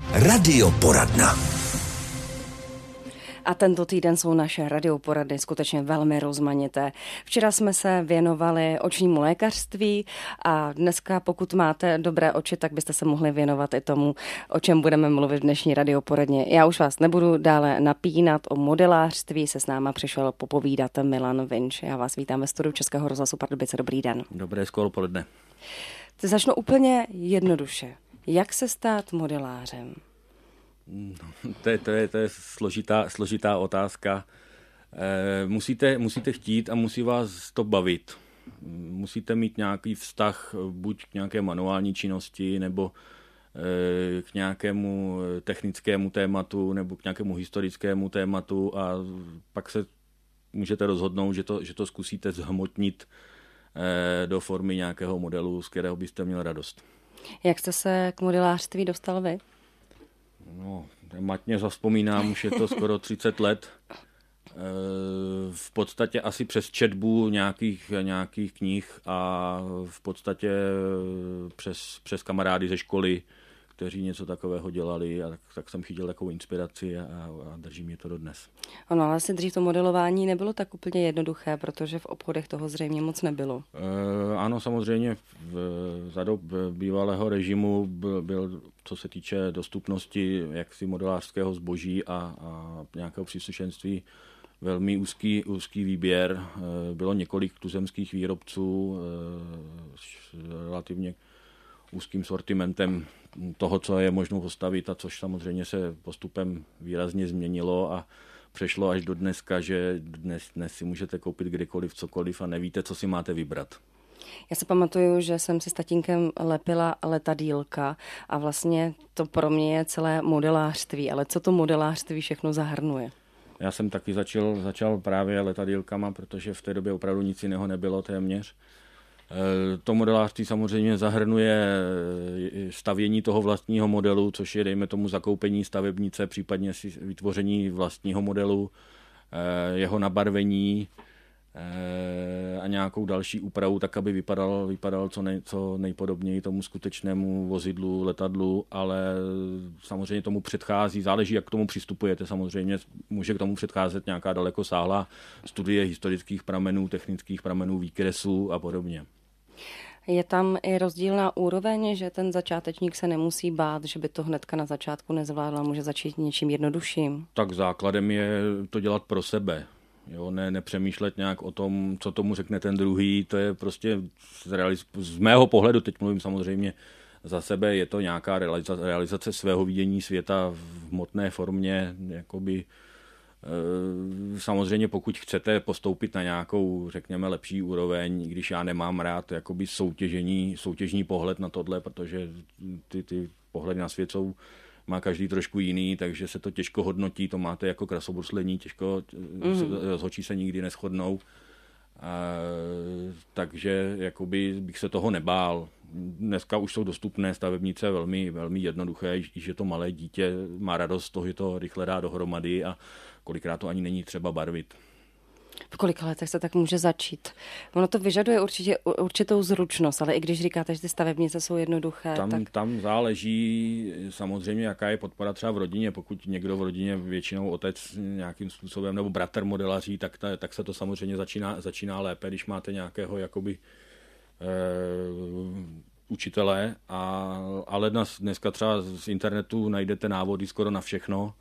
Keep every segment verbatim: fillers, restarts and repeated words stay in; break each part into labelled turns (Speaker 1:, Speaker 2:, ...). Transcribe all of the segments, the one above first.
Speaker 1: Radioporadna.
Speaker 2: A tento týden jsou naše radioporady skutečně velmi rozmanité. Včera jsme se věnovali očnímu lékařství a dneska, pokud máte dobré oči, tak byste se mohli věnovat i tomu, o čem budeme mluvit v dnešní radioporadně. Já už vás nebudu dále napínat, o modelářství se s náma přišel popovídat Milan Vinč. Já vás vítám ve studiu Českého rozhlasu Pardubice. Dobrý den.
Speaker 3: Dobré skoro poledne.
Speaker 2: Začnu úplně jednoduše. Jak se stát modelářem?
Speaker 3: No, to je, to je, to je složitá, složitá otázka. E, musíte, musíte chtít a musí vás to bavit. Musíte mít nějaký vztah buď k nějaké manuální činnosti, nebo e, k nějakému technickému tématu, nebo k nějakému historickému tématu a pak se můžete rozhodnout, že to, že to zkusíte zhmotnit e, do formy nějakého modelu, z kterého byste měl radost.
Speaker 2: Jak jste se k modelářství dostal vy?
Speaker 3: No, matně zavzpomínám, už je to skoro třicet let. V podstatě asi přes četbu nějakých, nějakých knih a v podstatě přes, přes kamarády ze školy, kteří něco takového dělali a tak, tak jsem chytil takovou inspiraci a, a drží mě to dodnes.
Speaker 2: Ono, ale asi dřív to modelování nebylo tak úplně jednoduché, protože v obchodech toho zřejmě moc nebylo.
Speaker 3: E, ano, samozřejmě v, za dob bývalého režimu byl, byl, co se týče dostupnosti jaksi modelářského zboží a, a nějakého příslušenství, velmi úzký, úzký výběr. E, bylo několik tuzemských výrobců e, s relativně úzkým sortimentem toho, co je možno postavit a což samozřejmě se postupem výrazně změnilo a přešlo až do dneska, že dnes, dnes si můžete koupit kdykoliv, cokoliv a nevíte, co si máte vybrat.
Speaker 2: Já se pamatuju, že jsem si s tatínkem lepila letadýlka a vlastně to pro mě je celé modelářství, ale co to modelářství všechno zahrnuje?
Speaker 3: Já jsem taky začal, začal právě letadýlkama, protože v té době opravdu nic jiného nebylo téměř. To modelářství samozřejmě zahrnuje stavění toho vlastního modelu, což je, dejme tomu, zakoupení stavebnice, případně si vytvoření vlastního modelu, jeho nabarvení a nějakou další úpravu, tak aby vypadal, vypadal co, nej, co nejpodobněji tomu skutečnému vozidlu, letadlu, ale samozřejmě tomu předchází, záleží, jak k tomu přistupujete, samozřejmě může k tomu předcházet nějaká dalekosáhlá studie historických pramenů, technických pramenů, výkresů a podobně.
Speaker 2: Je tam i rozdílná úroveň, že ten začátečník se nemusí bát, že by to hnedka na začátku nezvládl, může začít něčím jednodušším? Tak
Speaker 3: základem je to dělat pro sebe. Jo, ne, nepřemýšlet nějak o tom, co tomu řekne ten druhý, to je prostě z, realiz- z mého pohledu, teď mluvím samozřejmě za sebe, je to nějaká realizace, realizace svého vidění světa v hmotné formě, jakoby samozřejmě pokud chcete postoupit na nějakou, řekněme, lepší úroveň, když já nemám rád jakoby soutěžení, soutěžní pohled na tohle, protože ty, ty pohledy na svět jsou, má každý trošku jiný, takže se to těžko hodnotí, to máte jako krasobruslení, těžko, mm. z očí se nikdy neshodnou. A, takže jakoby bych se toho nebál. Dneska už jsou dostupné stavebnice velmi, velmi jednoduché, i že to malé dítě má radost z toho, že to rychle dá dohromady a kolikrát to ani není třeba barvit.
Speaker 2: V kolika letech se tak může začít? Ono to vyžaduje určitě určitou zručnost, ale i když říkáte, že ty stavebnice jsou jednoduché,
Speaker 3: tam,
Speaker 2: tak...
Speaker 3: Tam záleží samozřejmě, jaká je podpora třeba v rodině. Pokud někdo v rodině, většinou otec nějakým způsobem, nebo bratr modelaří, tak, ta, tak se to samozřejmě začíná, začíná lépe, když máte nějakého jakoby eh, učitele, a, ale dnes, dneska třeba z internetu najdete návody skoro na všechno.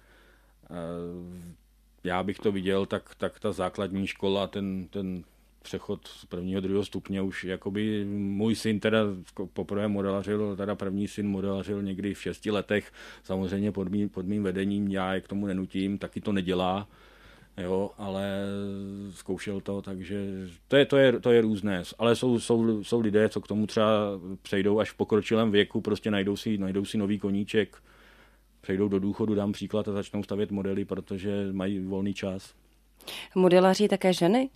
Speaker 3: Eh, Já bych to viděl, tak, tak ta základní škola, ten, ten přechod z prvního, druhého stupně už jakoby můj syn teda poprvé modelařil, teda první syn modelařil někdy v šesti letech, samozřejmě pod mým, pod mým vedením, já je k tomu nenutím, taky to nedělá, jo, ale zkoušel to, takže to je, to je, to je různé, ale jsou, jsou, jsou lidé, co k tomu třeba přejdou až v pokročilém věku, prostě najdou si, najdou si nový koníček, přejdou do důchodu, dám příklad, a začnou stavět modely, protože mají volný čas.
Speaker 2: Modelaří také ženy?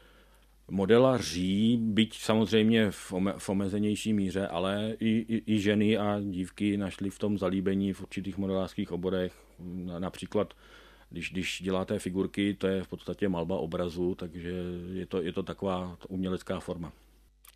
Speaker 3: Modelaří, byť samozřejmě v, ome, v omezenější míře, ale i, i, i ženy a dívky našly v tom zalíbení v určitých modelářských oborech. Například, když, když děláte figurky, to je v podstatě malba obrazu, takže je to, je to taková umělecká forma.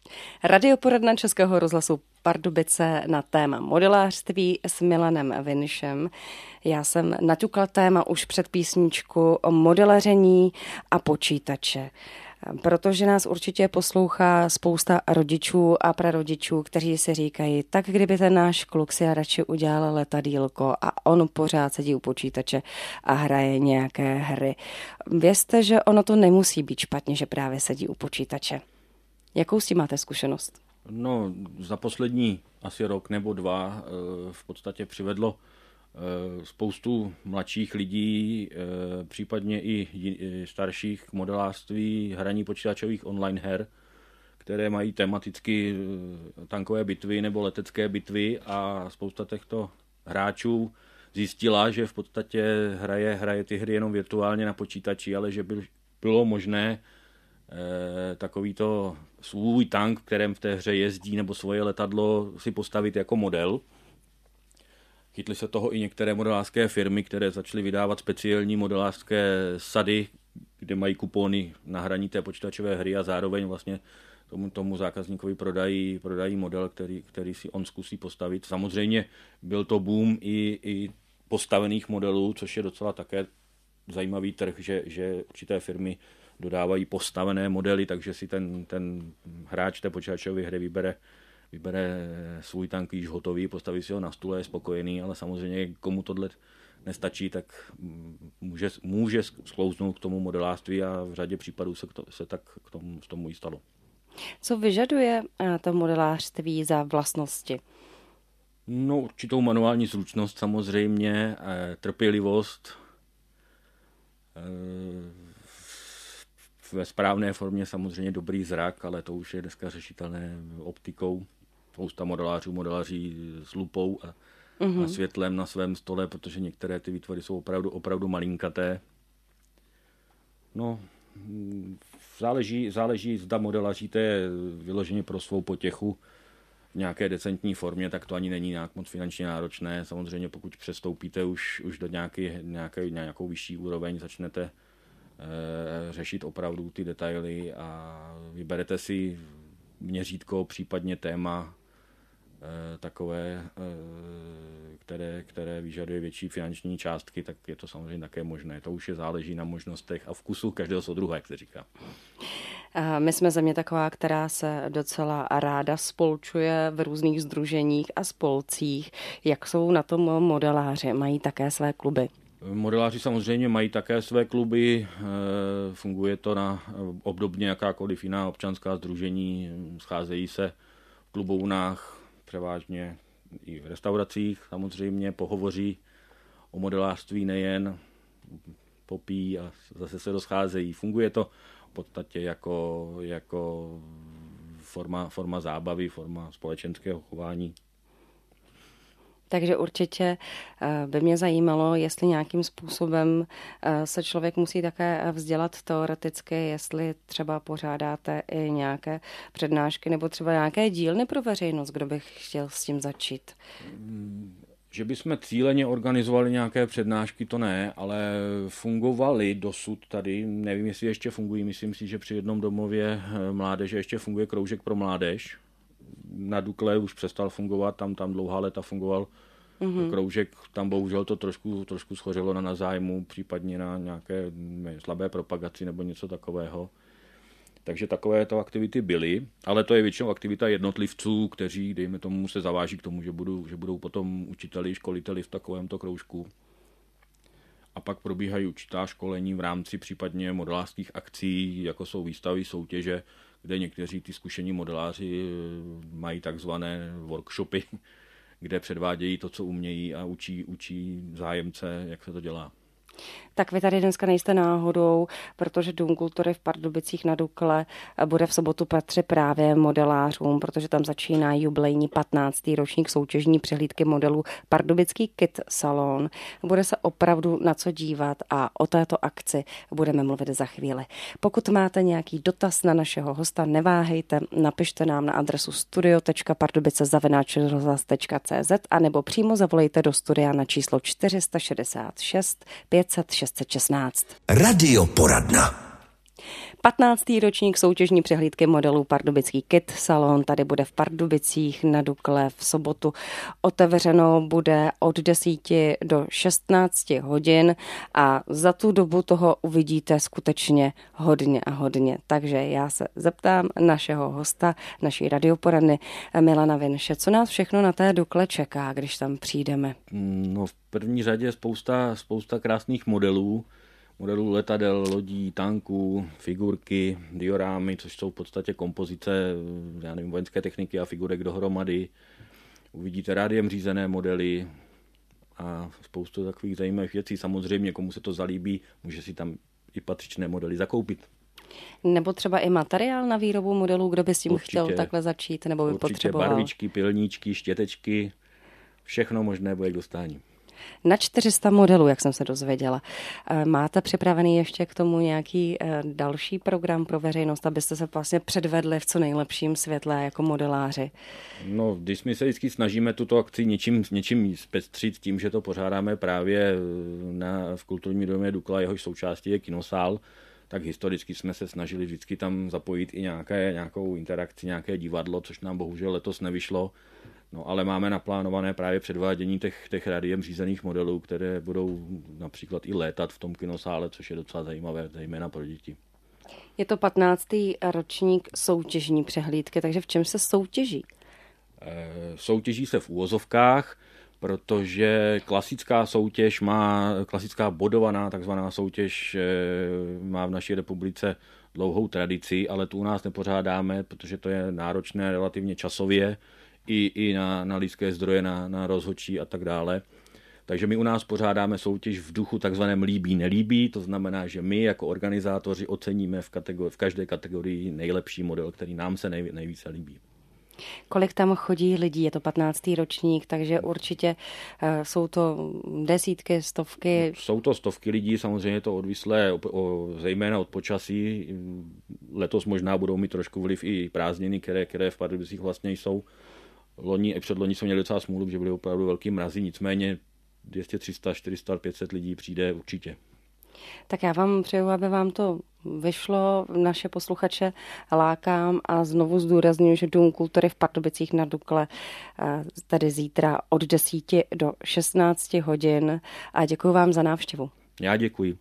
Speaker 2: Radioporadna Českého rozhlasu Pardubice na téma modelářství s Milanem Vinšem. Já jsem naťukla téma už před písničku o modelaření a počítače. Protože nás určitě poslouchá spousta rodičů a prarodičů, kteří si říkají, tak kdyby ten náš kluk si radši udělal letadýlko a on pořád sedí u počítače a hraje nějaké hry. Vězte, že ono to nemusí být špatně, že právě sedí u počítače. Jakou s tím máte zkušenost?
Speaker 3: No, za poslední asi rok nebo dva v podstatě přivedlo spoustu mladších lidí, případně i starších k modelářství hraní počítačových online her, které mají tematicky tankové bitvy nebo letecké bitvy a spousta těchto hráčů zjistila, že v podstatě hraje, hraje ty hry jenom virtuálně na počítači, ale že by bylo možné takovýto svůj tank, kterém v té hře jezdí, nebo svoje letadlo si postavit jako model. Chytly se toho i některé modelářské firmy, které začaly vydávat speciální modelářské sady, kde mají kupony na hraní té počítačové hry a zároveň vlastně tomu, tomu zákazníkovi prodají, prodají model, který, který si on zkusí postavit. Samozřejmě byl to boom i, i postavených modelů, což je docela také zajímavý trh, že, že určité firmy dodávají postavené modely, takže si ten, ten hráč té počítačové hry vybere, vybere svůj tank již hotový, postaví si ho na stůle, je spokojený, ale samozřejmě komu tohle nestačí, tak může, může sklouznout k tomu modelářství a v řadě případů se, to, se tak k tomu, k tomu i stalo.
Speaker 2: Co vyžaduje to modelářství za vlastnosti?
Speaker 3: No, určitou manuální zručnost samozřejmě, trpělivost, ve správné formě samozřejmě dobrý zrak, ale to už je dneska řešitelné optikou. Spousta modelářů modelaří s lupou a, mm-hmm. a světlem na svém stole, protože některé ty výtvory jsou opravdu, opravdu malinkaté. No, záleží, záleží, zda modelaříte vyloženě pro svou potěchu v nějaké decentní formě, tak to ani není nějak moc finančně náročné. Samozřejmě pokud přestoupíte už, už do nějaký, nějaké, nějakou vyšší úroveň, začnete řešit opravdu ty detaily a vyberete si měřítko, případně téma takové, které, které vyžaduje větší finanční částky, tak je to samozřejmě také možné. To už je záleží na možnostech a vkusu každého soudruha, jak se říká.
Speaker 2: My jsme země taková, která se docela ráda spolčuje v různých sdruženích a spolcích. Jak jsou na tom modeláři? Mají také své kluby?
Speaker 3: Modeláři samozřejmě mají také své kluby, funguje to na obdobně jakákoliv jiná občanská sdružení, scházejí se v klubounách, převážně i v restauracích samozřejmě, pohovoří o modelářství nejen, popí a zase se rozcházejí. Funguje to v podstatě jako, jako forma, forma zábavy, forma společenského chování.
Speaker 2: Takže určitě by mě zajímalo, jestli nějakým způsobem se člověk musí také vzdělat teoreticky, jestli třeba pořádáte i nějaké přednášky nebo třeba nějaké dílny pro veřejnost, kdo by chtěl s tím začít.
Speaker 3: Že bychom cíleně organizovali nějaké přednášky, to ne, ale fungovaly dosud tady, nevím, jestli ještě fungují, myslím si, že při jednom domově mládeže ještě funguje kroužek pro mládež. Na Dukle už přestal fungovat, tam, tam dlouhá léta fungoval mm-hmm. kroužek, tam bohužel to trošku, trošku schořelo na, na zájmu, případně na nějaké ne, slabé propagaci nebo něco takového. Takže takovéto aktivity byly, ale to je většinou aktivita jednotlivců, kteří, dejme tomu, se zaváží k tomu, že budou, že budou potom učiteli, školiteli v takovémto kroužku. A pak probíhají určitá školení v rámci případně modelářských akcí, jako jsou výstavy, soutěže, kde někteří ty zkušení modeláři mají takzvané workshopy, kde předvádějí to, co umějí a učí, učí zájemce, jak se to dělá.
Speaker 2: Tak vy tady dneska nejste náhodou, protože Dům kultury v Pardubicích na Dukle bude v sobotu patřit právě modelářům, protože tam začíná jubilejní patnáctý ročník soutěžní přehlídky modelů Pardubický Kit Salon. Bude se opravdu na co dívat a o této akci budeme mluvit za chvíli. Pokud máte nějaký dotaz na našeho hosta, neváhejte, napište nám na adresu studio tečka pardubice zavináč rozhlas tečka cé zet a nebo přímo zavolejte do studia na číslo čtyři šedesát šest pět set šest set šestnáct.
Speaker 1: Radioporadna.
Speaker 2: patnáctý ročník soutěžní přehlídky modelů Pardubický Kit Salon tady bude v Pardubicích na Dukle v sobotu. Otevřeno bude od desíti do šestnácti hodin a za tu dobu toho uvidíte skutečně hodně a hodně. Takže já se zeptám našeho hosta, naší radioporadny Milana Vinše, co nás všechno na té Dukle čeká, když tam přijdeme.
Speaker 3: No v první řadě spousta, spousta krásných modelů. Modelů letadel, lodí, tanků, figurky, diorámy, což jsou v podstatě kompozice, já nevím, vojenské techniky a figurek dohromady. Uvidíte rádiem řízené modely a spoustu takových zajímavých věcí. Samozřejmě, komu se to zalíbí, může si tam i patřičné modely zakoupit.
Speaker 2: Nebo třeba i materiál na výrobu modelů, kdo by s tím
Speaker 3: určitě,
Speaker 2: chtěl takhle začít, nebo by
Speaker 3: určitě
Speaker 2: potřeboval.
Speaker 3: Barvičky, pilníčky, štětečky, všechno možné bude k dostání.
Speaker 2: Na čtyři sta modelů, jak jsem se dozvěděla. Máte připravený ještě k tomu nějaký další program pro veřejnost, abyste se vlastně předvedli v co nejlepším světle jako modeláři?
Speaker 3: No, když my se vždycky snažíme tuto akci něčím, něčím zpestřit tím, že to pořádáme právě na, v kulturním domě Dukla, jehož součástí je kinosál, tak historicky jsme se snažili vždycky tam zapojit i nějaké, nějakou interakci, nějaké divadlo, což nám bohužel letos nevyšlo. No, ale máme naplánované právě předvádění těch, těch rádiem řízených modelů, které budou například i létat v tom kinosále, což je docela zajímavé, zejména pro děti.
Speaker 2: Je to patnáctý ročník soutěžní přehlídky, takže v čem se soutěží?
Speaker 3: E, soutěží se v úvozovkách, protože klasická soutěž má, klasická bodovaná takzvaná soutěž e, má v naší republice dlouhou tradici, ale tu u nás nepořádáme, protože to je náročné relativně časově, i, i na, na lidské zdroje, na, na rozhodčí a tak dále. Takže my u nás pořádáme soutěž v duchu takzvaném líbí, nelíbí, to znamená, že my jako organizátoři oceníme v, kategori- v každé kategorii nejlepší model, který nám se nej, nejvíce líbí.
Speaker 2: Kolik tam chodí lidí? Je to patnáctý ročník, takže určitě uh, jsou to desítky, stovky.
Speaker 3: Jsou to stovky lidí, samozřejmě to odvislé o, o, zejména od počasí. Letos možná budou mít trošku vliv i prázdniny, které, které v Pardubicích vlastně jsou. Loni i předloni jsme měli docela smůlu, že byly opravdu velký mrazy, nicméně dvě stě, tři sta, čtyři sta, pět set lidí přijde určitě.
Speaker 2: Tak já vám přeju, aby vám to vyšlo, naše posluchače lákám a znovu zdůrazňuji, že Dům kultury v Pardubicích na Dukle tady zítra od desíti do šestnácti hodin a děkuji vám za návštěvu.
Speaker 3: Já děkuji.